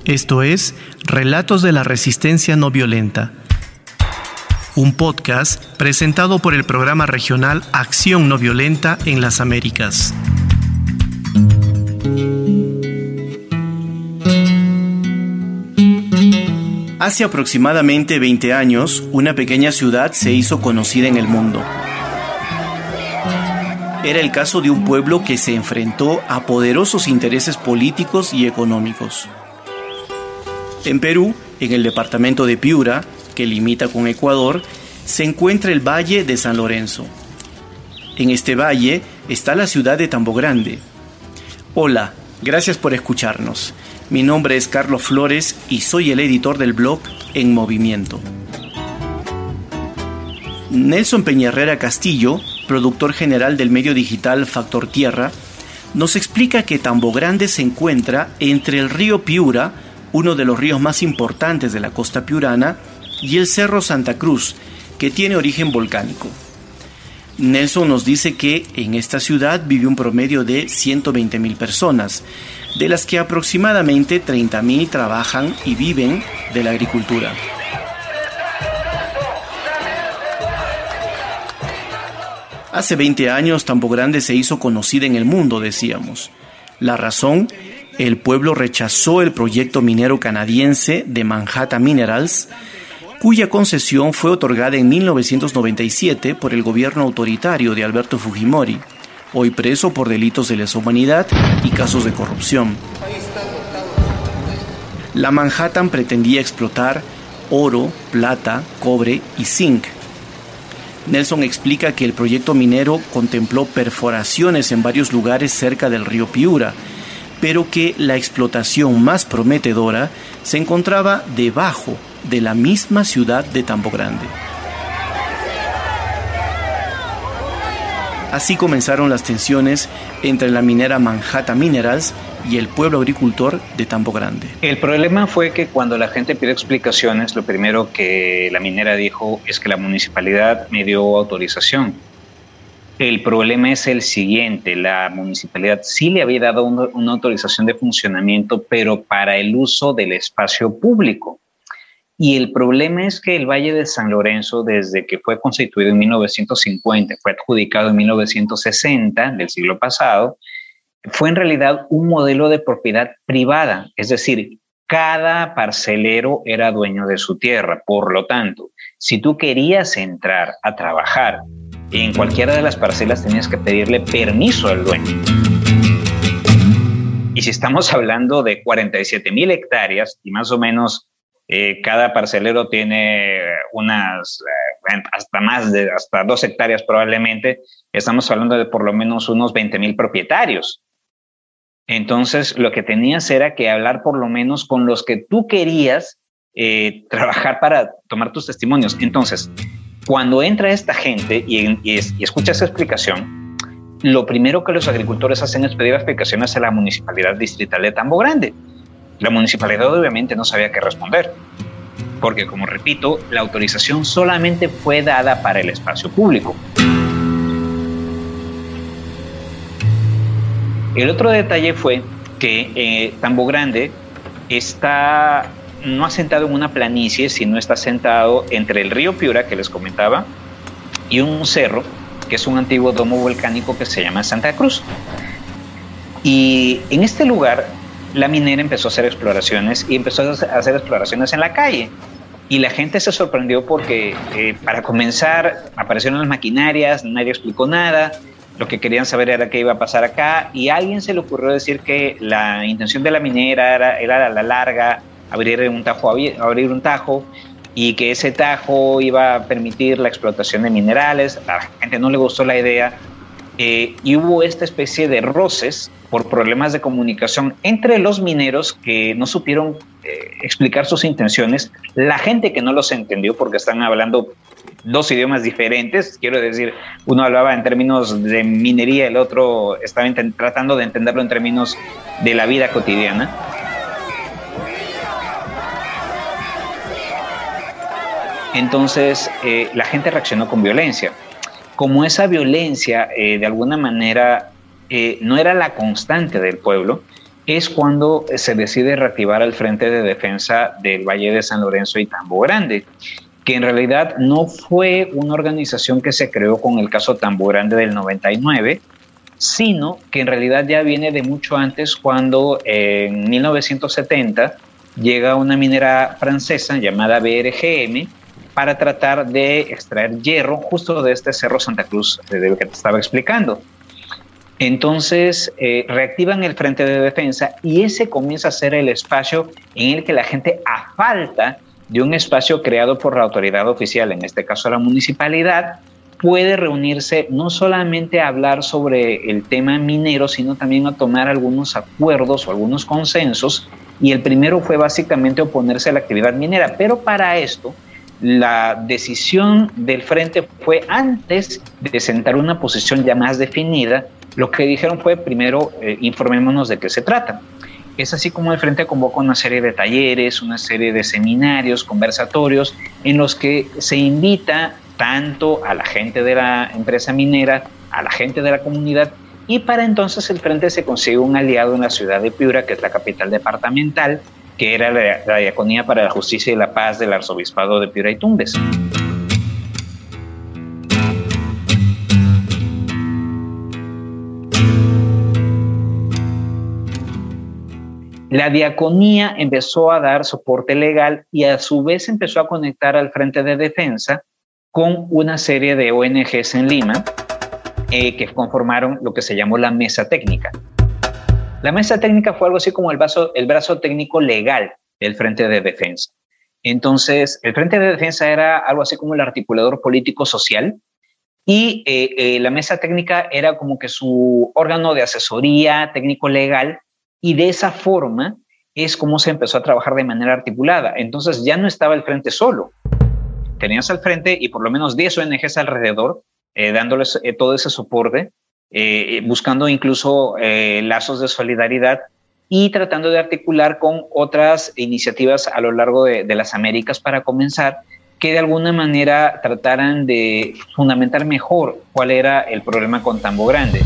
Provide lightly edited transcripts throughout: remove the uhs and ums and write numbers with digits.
Esto es Relatos de la Resistencia No Violenta, un podcast presentado por el programa regional Acción No Violenta en las Américas. Hace aproximadamente 20 años, una pequeña ciudad se hizo conocida en el mundo. Era el caso de un pueblo que se enfrentó a poderosos intereses políticos y económicos. En Perú, en el departamento de Piura, que limita con Ecuador, se encuentra el Valle de San Lorenzo. En este valle está la ciudad de Tambo Grande. Hola, gracias por escucharnos. Mi nombre es Carlos Flores y soy el editor del blog En Movimiento. Nelson Peñarrera Castillo, productor general del medio digital Factor Tierra, nos explica que Tambo Grande se encuentra entre el río Piura, uno de los ríos más importantes de la costa piurana, y el Cerro Santa Cruz, que tiene origen volcánico. Nelson nos dice que en esta ciudad vive un promedio de 120,000 personas, de las que aproximadamente 30,000 trabajan y viven de la agricultura. Hace 20 años Tambo Grande se hizo conocida en el mundo, decíamos. La razón: el pueblo rechazó el proyecto minero canadiense de Manhattan Minerals, cuya concesión fue otorgada en 1997 por el gobierno autoritario de Alberto Fujimori, hoy preso por delitos de lesa humanidad y casos de corrupción. La Manhattan pretendía explotar oro, plata, cobre y zinc. Nelson explica que el proyecto minero contempló perforaciones en varios lugares cerca del río Piura, pero que la explotación más prometedora se encontraba debajo de la misma ciudad de Tambo Grande. Así comenzaron las tensiones entre la minera Manhattan Minerals y el pueblo agricultor de Tambo Grande. El problema fue que cuando la gente pidió explicaciones, lo primero que la minera dijo es que la municipalidad me dio autorización. El problema es el siguiente: la municipalidad sí le había dado una autorización de funcionamiento, pero para el uso del espacio público. Y el problema es que el Valle de San Lorenzo, desde que fue constituido en 1950, fue adjudicado en 1960 del siglo pasado, fue en realidad un modelo de propiedad privada. Es decir, cada parcelero era dueño de su tierra. Por lo tanto, si tú querías entrar a trabajar en cualquiera de las parcelas, tenías que pedirle permiso al dueño. Y si estamos hablando de 47,000 hectáreas y más o menos cada parcelero tiene hasta 2 hectáreas probablemente, estamos hablando de por lo menos unos 20,000 propietarios. Entonces, lo que tenías era que hablar por lo menos con los que tú querías trabajar para tomar tus testimonios. Entonces, cuando entra esta gente y escucha esa explicación, lo primero que los agricultores hacen es pedir explicaciones a la Municipalidad Distrital de Tambo Grande. La municipalidad obviamente no sabía qué responder, porque, como repito, la autorización solamente fue dada para el espacio público. El otro detalle fue que Tambo Grande está no asentado en una planicie, sino está asentado entre el río Piura, que les comentaba, y un cerro, que es un antiguo domo volcánico que se llama Santa Cruz. Y en este lugar, la minera empezó a hacer exploraciones y empezó a hacer exploraciones en la calle. Y la gente se sorprendió porque, para comenzar, aparecieron las maquinarias, nadie explicó nada. Lo que querían saber era qué iba a pasar acá, y a alguien se le ocurrió decir que la intención de la minera era a la larga abrir un tajo, y que ese tajo iba a permitir la explotación de minerales. A la gente no le gustó la idea, y hubo esta especie de roces por problemas de comunicación entre los mineros que no supieron explicar sus intenciones, la gente que no los entendió porque están hablando 2 idiomas diferentes. Quiero decir, uno hablaba en términos de minería, el otro estaba tratando de entenderlo en términos de la vida cotidiana. Entonces, la gente reaccionó con violencia. Como esa violencia, de alguna manera, no era la constante del pueblo, es cuando se decide reactivar el Frente de Defensa del Valle de San Lorenzo y Tambo Grande, que en realidad no fue una organización que se creó con el caso Tambo Grande del 99, sino que en realidad ya viene de mucho antes, cuando en 1970 llega una minera francesa llamada BRGM para tratar de extraer hierro justo de este Cerro Santa Cruz del que te estaba explicando. Entonces reactivan el Frente de Defensa y ese comienza a ser el espacio en el que la gente, a falta de un espacio creado por la autoridad oficial, en este caso la municipalidad, puede reunirse no solamente a hablar sobre el tema minero, sino también a tomar algunos acuerdos o algunos consensos, y el primero fue básicamente oponerse a la actividad minera, pero para esto la decisión del frente fue, antes de sentar una posición ya más definida, lo que dijeron fue: primero informémonos de qué se trata. Es así como el frente convoca una serie de talleres, una serie de seminarios, conversatorios, en los que se invita tanto a la gente de la empresa minera, a la gente de la comunidad, y para entonces el frente se consigue un aliado en la ciudad de Piura, que es la capital departamental, que era la Diaconía para la Justicia y la Paz del Arzobispado de Piura y Tumbes. La diaconía empezó a dar soporte legal y a su vez empezó a conectar al Frente de Defensa con una serie de ONGs en Lima que conformaron lo que se llamó la Mesa Técnica. La Mesa Técnica fue algo así como el brazo técnico legal del Frente de Defensa. Entonces, el Frente de Defensa era algo así como el articulador político-social, y la Mesa Técnica era como que su órgano de asesoría técnico-legal, y de esa forma es como se empezó a trabajar de manera articulada. Entonces ya no estaba el frente solo. Tenías al frente y por lo menos 10 ONGs alrededor, dándoles todo ese soporte, buscando incluso lazos de solidaridad y tratando de articular con otras iniciativas a lo largo de las Américas para comenzar, que de alguna manera trataran de fundamentar mejor cuál era el problema con Tambo Grande.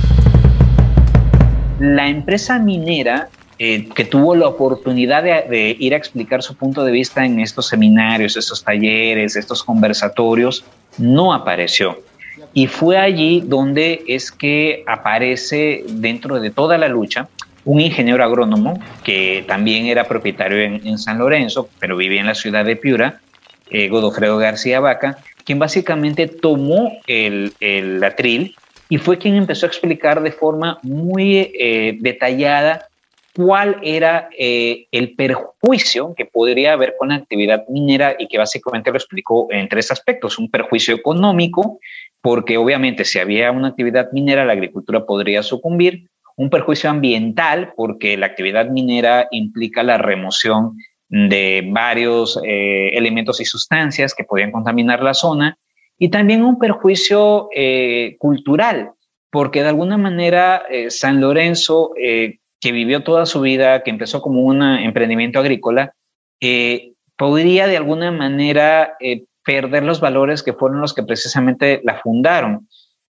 La empresa minera que tuvo la oportunidad de ir a explicar su punto de vista en estos seminarios, estos talleres, estos conversatorios, no apareció. Y fue allí donde es que aparece, dentro de toda la lucha, un ingeniero agrónomo que también era propietario en San Lorenzo, pero vivía en la ciudad de Piura, Godofredo García Vaca, quien básicamente tomó el atril y fue quien empezó a explicar de forma muy detallada cuál era el perjuicio que podría haber con la actividad minera, y que básicamente lo explicó en 3 aspectos. Un perjuicio económico, porque obviamente si había una actividad minera la agricultura podría sucumbir. Un perjuicio ambiental, porque la actividad minera implica la remoción de varios elementos y sustancias que podían contaminar la zona. Y también un perjuicio cultural, porque de alguna manera San Lorenzo, que vivió toda su vida, que empezó como un emprendimiento agrícola, podría de alguna manera perder los valores que fueron los que precisamente la fundaron.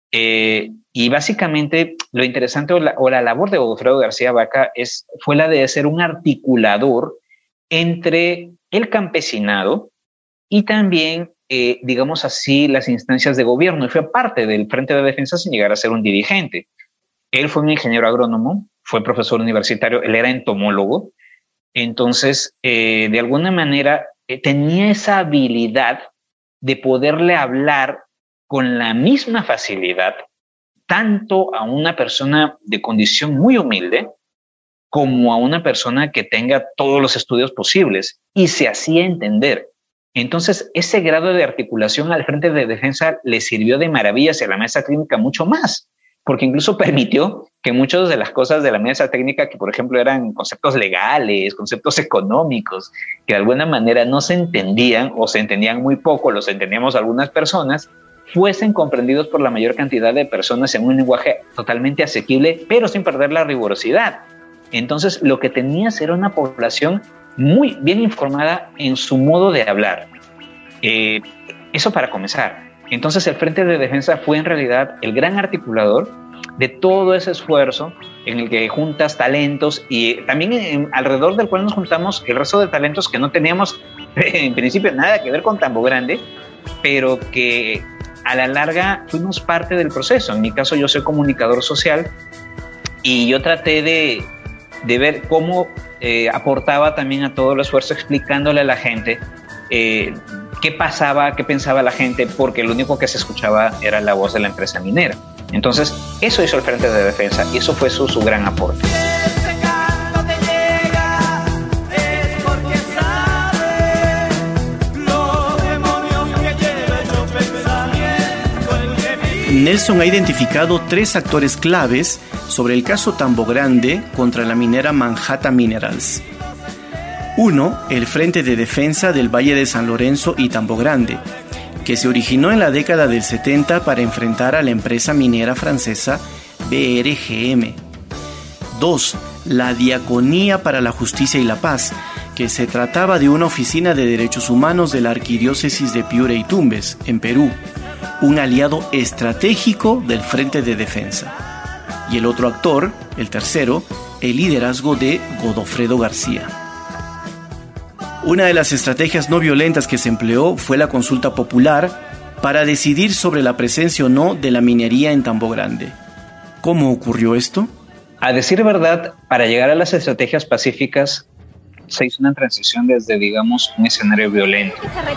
Y básicamente lo interesante o la labor de Godofredo García Vaca fue la de ser un articulador entre el campesinado y también, digamos así, las instancias de gobierno, y fue parte del Frente de Defensa sin llegar a ser un dirigente. Él fue un ingeniero agrónomo, fue profesor universitario, él era entomólogo, entonces de alguna manera tenía esa habilidad de poderle hablar con la misma facilidad tanto a una persona de condición muy humilde como a una persona que tenga todos los estudios posibles, y se hacía entender. Entonces, ese grado de articulación al Frente de Defensa le sirvió de maravillas, y a la Mesa Técnica mucho más, porque incluso permitió que muchas de las cosas de la Mesa Técnica, que por ejemplo eran conceptos legales, conceptos económicos, que de alguna manera no se entendían o se entendían muy poco, los entendíamos algunas personas, fuesen comprendidos por la mayor cantidad de personas en un lenguaje totalmente asequible, pero sin perder la rigurosidad. Entonces, lo que tenías era una población muy bien informada en su modo de hablar. Eso para comenzar. Entonces, el Frente de Defensa fue en realidad el gran articulador de todo ese esfuerzo en el que juntas talentos y también alrededor del cual nos juntamos el resto de talentos que no teníamos en principio nada que ver con Tambo Grande, pero que a la larga fuimos parte del proceso. En mi caso, yo soy comunicador social y yo traté de ver cómo aportaba también a todo el esfuerzo, explicándole a la gente qué pasaba, qué pensaba la gente, porque lo único que se escuchaba era la voz de la empresa minera. Entonces, eso hizo el Frente de Defensa y eso fue su gran aporte. Nelson ha identificado 3 actores claves sobre el caso Tambo Grande contra la minera Manhattan Minerals. 1. El Frente de Defensa del Valle de San Lorenzo y Tambo Grande, que se originó en la década del 70 para enfrentar a la empresa minera francesa BRGM. 2. La Diaconía para la Justicia y la Paz, que se trataba de una oficina de derechos humanos de la Arquidiócesis de Piura y Tumbes, en Perú, un aliado estratégico del Frente de Defensa. Y el otro actor, el tercero, el liderazgo de Godofredo García. Una de las estrategias no violentas que se empleó fue la consulta popular para decidir sobre la presencia o no de la minería en Tambo Grande. ¿Cómo ocurrió esto? A decir verdad, para llegar a las estrategias pacíficas se hizo una transición desde, digamos, un escenario violento.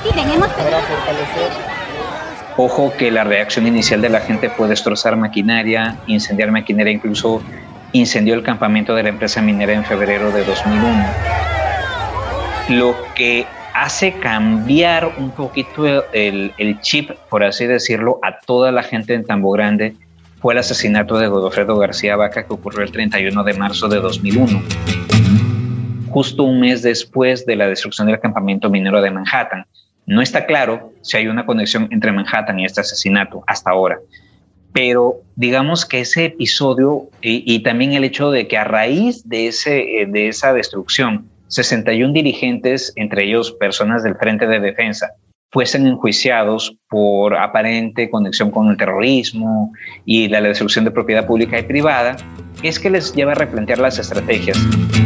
Ojo que la reacción inicial de la gente fue destrozar maquinaria, incendiar maquinaria, incluso incendió el campamento de la empresa minera en febrero de 2001. Lo que hace cambiar un poquito el chip, por así decirlo, a toda la gente en Tambo Grande fue el asesinato de Godofredo García Vaca, que ocurrió el 31 de marzo de 2001, justo un mes después de la destrucción del campamento minero de Manhattan. No está claro si hay una conexión entre Manhattan y este asesinato hasta ahora, pero digamos que ese episodio y también el hecho de que a raíz de esa destrucción 61 dirigentes, entre ellos personas del Frente de Defensa, fuesen enjuiciados por aparente conexión con el terrorismo y la destrucción de propiedad pública y privada, es que les lleva a replantear las estrategias.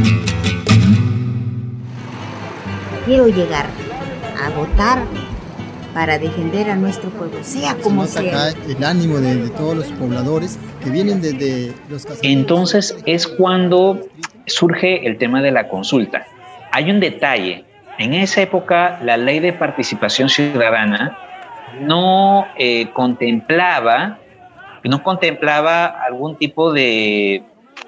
Quiero llegar a votar para defender a nuestro pueblo, sea como sea. Acá el ánimo de todos los pobladores que vienen desde los cazadores. Entonces es cuando surge el tema de la consulta. Hay un detalle. En esa época la ley de participación ciudadana no contemplaba algún tipo de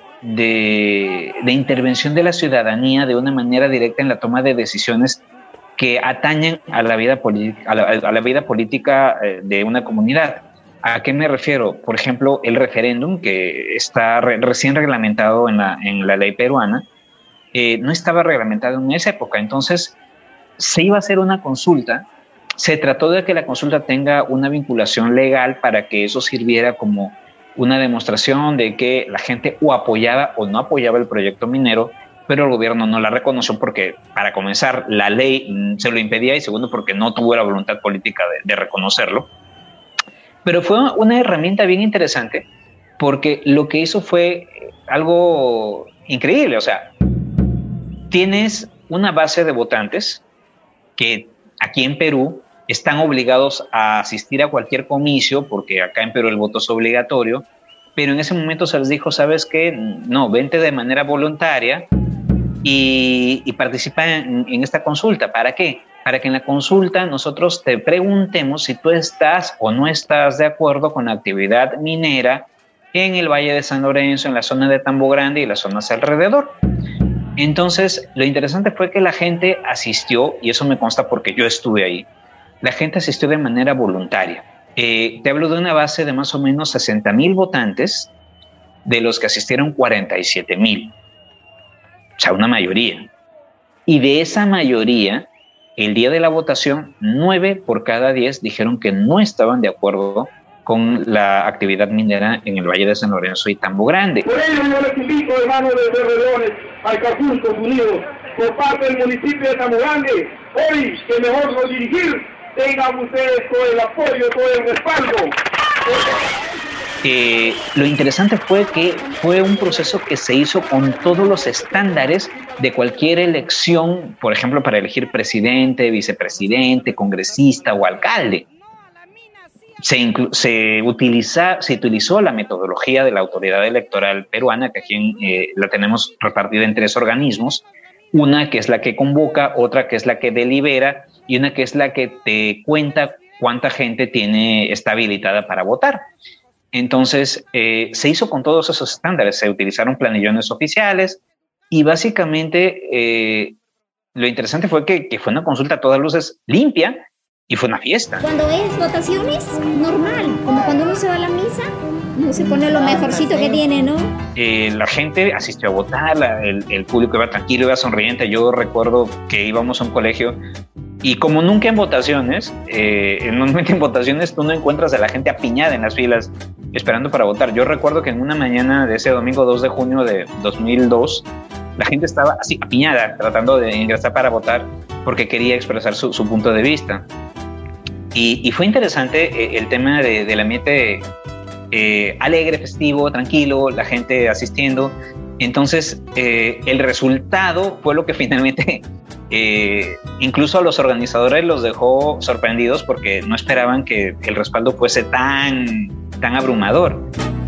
intervención de la ciudadanía de una manera directa en la toma de decisiones que atañen a la vida política de una comunidad. ¿A qué me refiero? Por ejemplo, el referéndum, que está recién reglamentado en la ley peruana, no estaba reglamentado en esa época. Entonces, se iba a hacer una consulta. Se trató de que la consulta tenga una vinculación legal para que eso sirviera como una demostración de que la gente o apoyaba o no apoyaba el proyecto minero, pero el gobierno no la reconoció porque, para comenzar, la ley se lo impedía y segundo, porque no tuvo la voluntad política de reconocerlo. Pero fue una herramienta bien interesante porque lo que hizo fue algo increíble. O sea, tienes una base de votantes que aquí en Perú están obligados a asistir a cualquier comicio porque acá en Perú el voto es obligatorio, pero en ese momento se les dijo, ¿sabes qué? No, vente de manera voluntaria y participa en esta consulta. ¿Para qué? Para que en la consulta nosotros te preguntemos si tú estás o no estás de acuerdo con la actividad minera en el Valle de San Lorenzo, en la zona de Tambo Grande y las zonas alrededor. Entonces, lo interesante fue que la gente asistió, y eso me consta porque yo estuve ahí. La gente asistió de manera voluntaria. Te hablo de una base de más o menos 60,000 votantes, de los que asistieron 47,000. O sea, una mayoría. Y de esa mayoría, el día de la votación, 9 por cada 10 dijeron que no estaban de acuerdo con la actividad minera en el Valle de San Lorenzo y Tambo Grande. Por ello yo les invito, hermanos de Berredones, al Cajuntos Unidos, por parte del municipio de Tambo Grande, hoy que mejor no dirigir, tengan ustedes todo el apoyo, todo el respaldo. lo interesante fue que fue un proceso que se hizo con todos los estándares de cualquier elección, por ejemplo, para elegir presidente, vicepresidente, congresista o alcalde. Se utilizó la metodología de la autoridad electoral peruana, que aquí la tenemos repartida en 3 organismos, una que es la que convoca, otra que es la que delibera y una que es la que te cuenta cuánta gente está habilitada para votar. Entonces, se hizo con todos esos estándares, se utilizaron planillones oficiales y básicamente lo interesante fue que fue una consulta a todas luces limpia y fue una fiesta. Cuando es votaciones, normal, como cuando uno se va a la misa, uno se pone lo mejorcito que tiene, ¿no? La gente asistió a votar, el público iba tranquilo, iba sonriente. Yo recuerdo que íbamos a un colegio y como nunca en votaciones, normalmente en votaciones tú no encuentras a la gente apiñada en las filas esperando para votar. Yo recuerdo que en una mañana de ese domingo 2 de junio de 2002, la gente estaba así apiñada tratando de ingresar para votar porque quería expresar su punto de vista. Y fue interesante el tema del ambiente alegre, festivo, tranquilo, la gente asistiendo. Entonces, el resultado fue lo que finalmente incluso a los organizadores los dejó sorprendidos porque no esperaban que el respaldo fuese tan abrumador.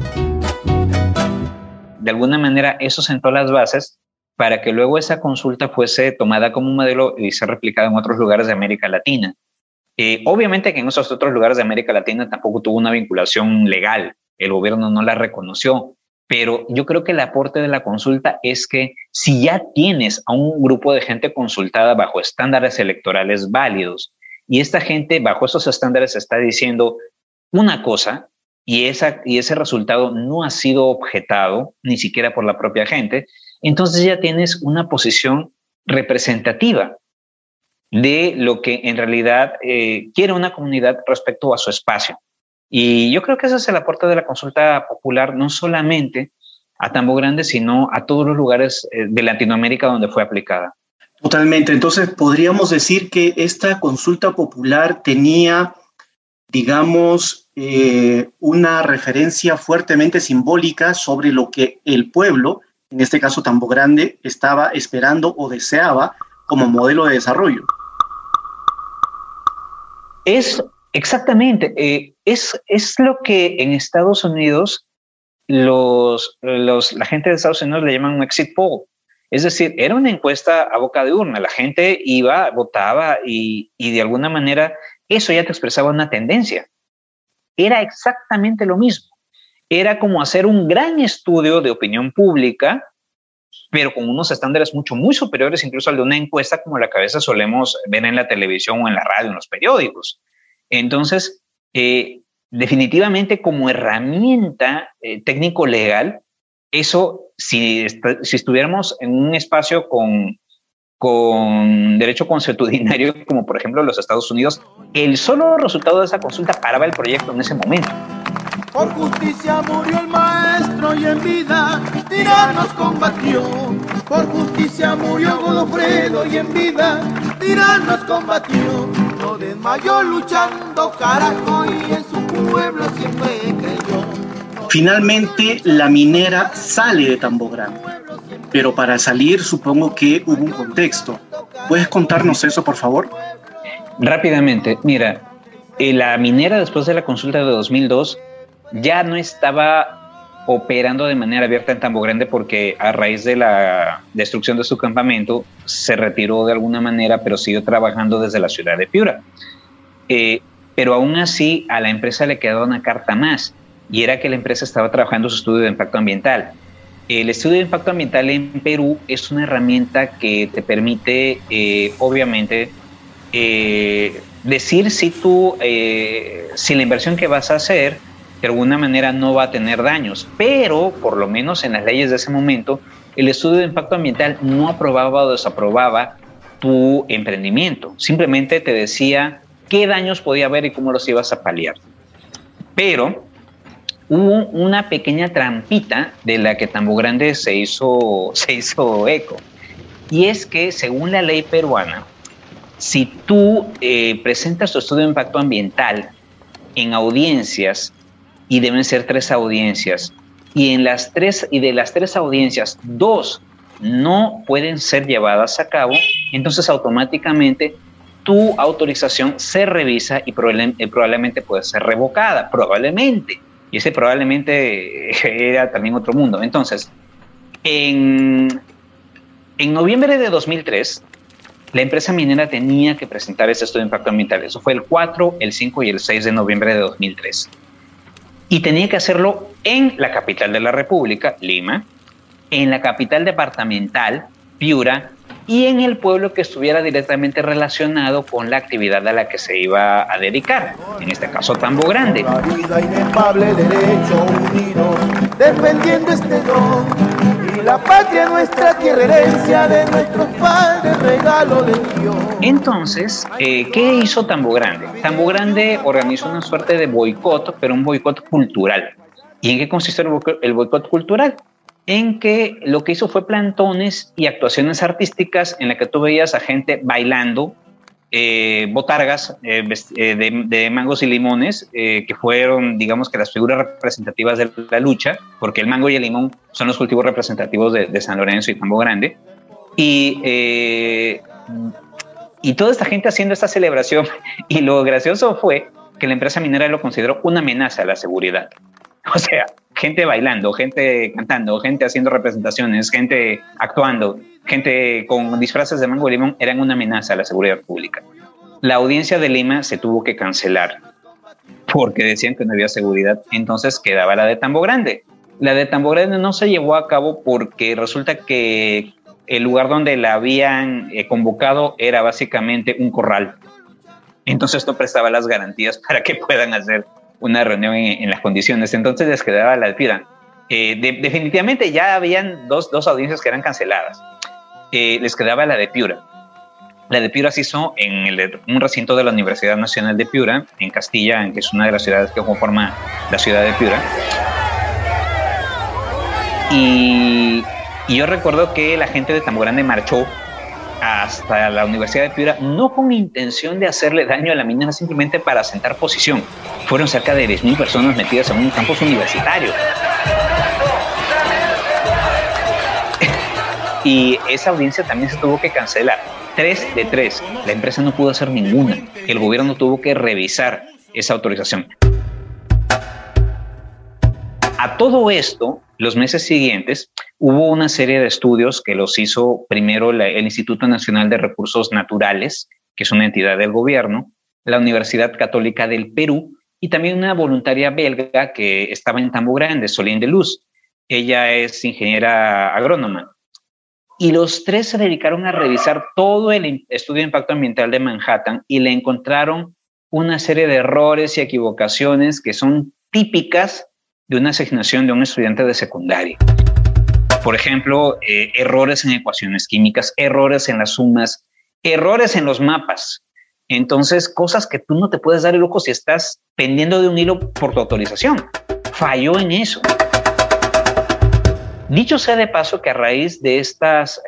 De alguna manera, eso sentó las bases para que luego esa consulta fuese tomada como un modelo y sea replicada en otros lugares de América Latina. Obviamente que en esos otros lugares de América Latina tampoco tuvo una vinculación legal, el gobierno no la reconoció, pero yo creo que el aporte de la consulta es que si ya tienes a un grupo de gente consultada bajo estándares electorales válidos y esta gente bajo esos estándares está diciendo una cosa y ese resultado no ha sido objetado ni siquiera por la propia gente, entonces ya tienes una posición representativa de lo que en realidad quiere una comunidad respecto a su espacio. Y yo creo que ese es el aporte de la consulta popular, no solamente a Tambo Grande, sino a todos los lugares de Latinoamérica donde fue aplicada. Totalmente. Entonces, podríamos decir que esta consulta popular tenía, digamos, una referencia fuertemente simbólica sobre lo que el pueblo, en este caso Tambo Grande, estaba esperando o deseaba como modelo de desarrollo. Es exactamente, es lo que en Estados Unidos la gente de Estados Unidos le llaman un exit poll. Es decir, era una encuesta a boca de urna. La gente iba, votaba y de alguna manera eso ya te expresaba una tendencia. Era exactamente lo mismo. Era como hacer un gran estudio de opinión pública, pero con unos estándares muy superiores incluso al de una encuesta como la que a veces solemos ver en la televisión o en la radio, en los periódicos. Entonces, definitivamente como herramienta técnico-legal, eso, si estuviéramos en un espacio con derecho consuetudinario, como por ejemplo los Estados Unidos, el solo resultado de esa consulta paraba el proyecto en ese momento. Por justicia murió el maestro y en vida tiranos combatió. Por justicia murió Godofredo y en vida tiranos combatió. No desmayó luchando, carajo, y en su pueblo siempre creyó. Finalmente, la minera sale de Tambo Grande, pero para salir supongo que hubo un contexto. ¿Puedes contarnos eso, por favor? Rápidamente, mira, la minera después de la consulta de 2002 ya no estaba operando de manera abierta en Tambo Grande porque a raíz de la destrucción de su campamento se retiró de alguna manera, pero siguió trabajando desde la ciudad de Piura. Pero aún así a la empresa le quedaba una carta más, y era que la empresa estaba trabajando su estudio de impacto ambiental. El estudio de impacto ambiental en Perú es una herramienta que te permite, obviamente, decir si la inversión que vas a hacer de alguna manera no va a tener daños, pero por lo menos en las leyes de ese momento, el estudio de impacto ambiental no aprobaba o desaprobaba tu emprendimiento. Simplemente te decía qué daños podía haber y cómo los ibas a paliar. Pero hubo una pequeña trampita de la que Tambo Grande se hizo eco. Y es que, según la ley peruana, si tú presentas tu estudio de impacto ambiental en audiencias y deben ser 3 audiencias. Y de las tres audiencias, 2 no pueden ser llevadas a cabo, entonces automáticamente tu autorización se revisa y probablemente puede ser revocada, probablemente. Y ese probablemente era también otro mundo. Entonces, en noviembre de 2003, la empresa minera tenía que presentar ese estudio de impacto ambiental. Eso fue el 4, el 5 y el 6 de noviembre de 2003. Y tenía que hacerlo en la capital de la República, Lima, en la capital departamental, Piura, y en el pueblo que estuviera directamente relacionado con la actividad a la que se iba a dedicar, en este caso Tambo Grande. La vida inefable, derecho unido, defendiendo este don, y la patria nuestra tierra, herencia de nuestros padres, regalo de Dios. Entonces, ¿qué hizo Tambo Grande? Tambo Grande organizó una suerte de boicot, pero un boicot cultural. ¿Y en qué consistió el boicot cultural? En que lo que hizo fue plantones y actuaciones artísticas en la que tú veías a gente bailando, botargas de mangos y limones, que fueron, digamos, que las figuras representativas de la lucha, porque el mango y el limón son los cultivos representativos de San Lorenzo y Tambo Grande. Y toda esta gente haciendo esta celebración, y lo gracioso fue que la empresa minera lo consideró una amenaza a la seguridad. O sea, gente bailando, gente cantando, gente haciendo representaciones, gente actuando, gente con disfraces de mango y limón eran una amenaza a la seguridad pública. La audiencia de Lima se tuvo que cancelar porque decían que no había seguridad, entonces quedaba la de Tambo Grande. La de Tambo Grande no se llevó a cabo porque resulta que el lugar donde la habían convocado era básicamente un corral. Entonces no prestaba las garantías para que puedan hacer una reunión en las condiciones. Entonces les quedaba la de Piura. Definitivamente ya habían dos audiencias que eran canceladas. Les quedaba la de Piura. La de Piura se hizo en un recinto de la Universidad Nacional de Piura, en Castilla, que es una de las ciudades que conforma la ciudad de Piura. Y yo recuerdo que la gente de Tambo Grande marchó hasta la Universidad de Piura, no con intención de hacerle daño a la minera, simplemente para sentar posición. Fueron cerca de 10.000 personas metidas en un campus universitario. Y esa audiencia también se tuvo que cancelar. 3 de 3. La empresa no pudo hacer ninguna. El gobierno tuvo que revisar esa autorización. A todo esto, los meses siguientes, hubo una serie de estudios que los hizo primero el Instituto Nacional de Recursos Naturales, que es una entidad del gobierno, la Universidad Católica del Perú y también una voluntaria belga que estaba en Tambo Grande, Solín de Luz. Ella es ingeniera agrónoma. Y los 3 se dedicaron a revisar todo el estudio de impacto ambiental de Manhattan y le encontraron una serie de errores y equivocaciones que son típicas de una asignación de un estudiante de secundaria. Por ejemplo, errores en ecuaciones químicas, errores en las sumas, errores en los mapas. Entonces, cosas que tú no te puedes dar el lujo si estás pendiendo de un hilo por tu autorización. Falló en eso. Dicho sea de paso que a raíz de estas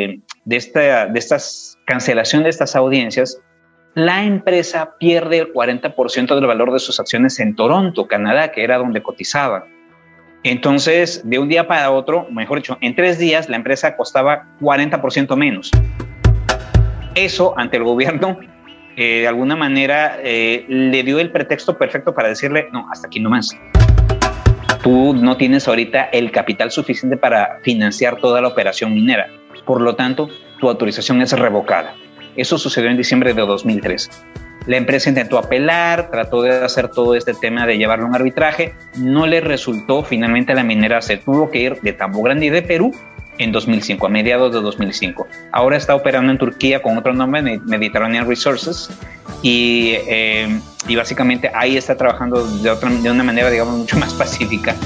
cancelación de estas audiencias, la empresa pierde el 40% del valor de sus acciones en Toronto, Canadá, que era donde cotizaba. Entonces, de un día para otro, mejor dicho, en 3 días, la empresa costaba 40% menos. Eso, ante el gobierno, de alguna manera, le dio el pretexto perfecto para decirle, no, hasta aquí nomás. Tú no tienes ahorita el capital suficiente para financiar toda la operación minera. Por lo tanto, tu autorización es revocada. Eso sucedió en diciembre de 2003. La empresa intentó apelar, trató de hacer todo este tema de llevarlo a un arbitraje, no le resultó. Finalmente la minera se tuvo que ir de Tambo Grande y de Perú en 2005, a mediados de 2005. Ahora está operando en Turquía con otro nombre, Mediterranean Resources, y básicamente ahí está trabajando de una manera, digamos, mucho más pacífica.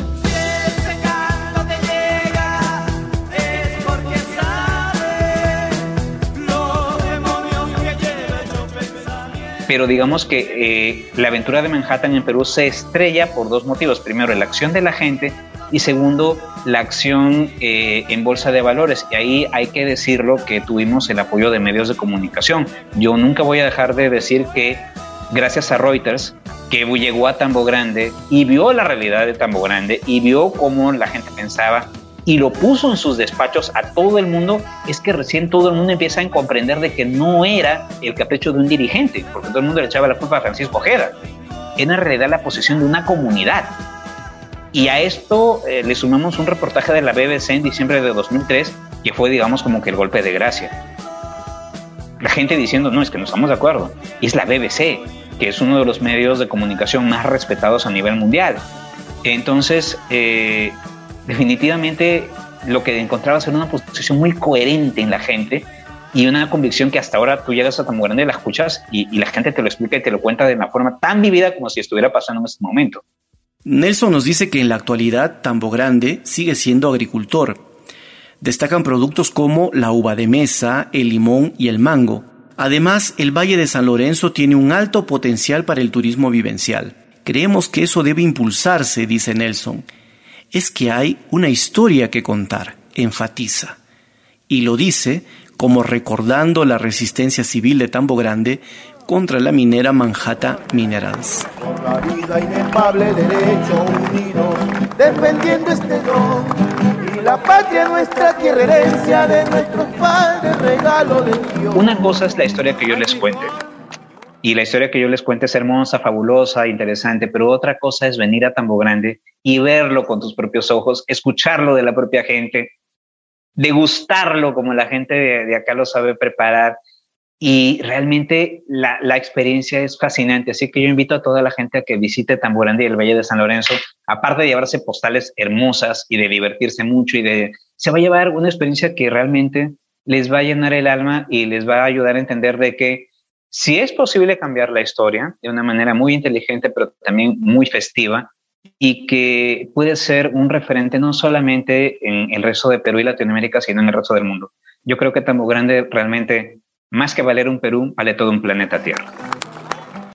Pero digamos que la aventura de Manhattan en Perú se estrella por 2 motivos. Primero, la acción de la gente y segundo, la acción en bolsa de valores. Y ahí hay que decirlo que tuvimos el apoyo de medios de comunicación. Yo nunca voy a dejar de decir que gracias a Reuters, que llegó a Tambo Grande y vio la realidad de Tambo Grande y vio cómo la gente pensaba y lo puso en sus despachos a todo el mundo, es que recién todo el mundo empieza a comprender de que no era el capricho de un dirigente, porque todo el mundo le echaba la culpa a Francisco Ojeda. Era en realidad la posición de una comunidad. Y a esto le sumamos un reportaje de la BBC en diciembre de 2003, que fue, digamos, como que el golpe de gracia. La gente diciendo, no, es que no estamos de acuerdo. Y es la BBC, que es uno de los medios de comunicación más respetados a nivel mundial. Entonces, definitivamente lo que encontrabas era una posición muy coherente en la gente y una convicción que hasta ahora tú llegas a Tambo Grande, la escuchas y la gente te lo explica y te lo cuenta de una forma tan vivida como si estuviera pasando en este momento. Nelson nos dice que en la actualidad Tambo Grande sigue siendo agricultor. Destacan productos como la uva de mesa, el limón y el mango. Además, el Valle de San Lorenzo tiene un alto potencial para el turismo vivencial. Creemos que eso debe impulsarse, dice Nelson. Es que hay una historia que contar, enfatiza. Y lo dice como recordando la resistencia civil de Tambo Grande contra la minera Manhattan Minerals. Por la vida inefable, derecho unido, defendiendo este don. Y la patria nuestra, tierra herencia de nuestros padres, regalo de Dios. Una cosa es la historia que yo les cuente. Y la historia que yo les cuente es hermosa, fabulosa, interesante, pero otra cosa es venir a Tambo Grande y verlo con tus propios ojos, escucharlo de la propia gente, degustarlo como la gente de acá lo sabe preparar. Y realmente la experiencia es fascinante. Así que yo invito a toda la gente a que visite Tambo Grande y el Valle de San Lorenzo. Aparte de llevarse postales hermosas y de divertirse mucho, se va a llevar una experiencia que realmente les va a llenar el alma y les va a ayudar a entender de que sí es posible cambiar la historia de una manera muy inteligente, pero también muy festiva, y que puede ser un referente no solamente en el resto de Perú y Latinoamérica, sino en el resto del mundo. Yo creo que Tambo Grande realmente, más que valer un Perú, vale todo un planeta Tierra.